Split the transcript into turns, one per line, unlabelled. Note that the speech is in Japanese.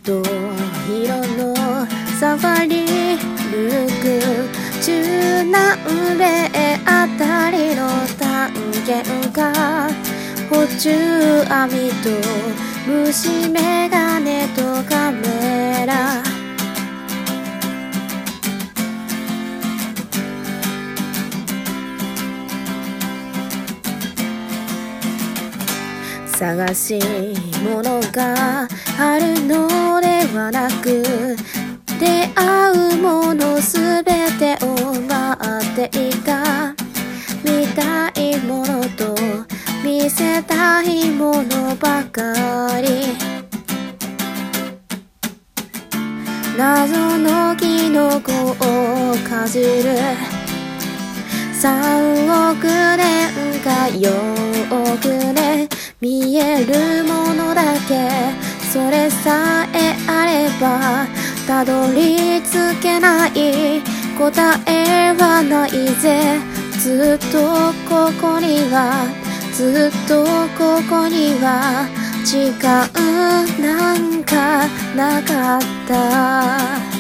と色のサファリルーク中南米あたりの探検家補充網と虫眼鏡とカメラ探し物があるのではなく出会うものすべてを待っていた見たいものと見せたいものばかり謎のキノコをかじる3億年か4億年見えるものだけそれさえあればたどり着けない答えはないぜずっとここにはずっとここには時間なんかなかった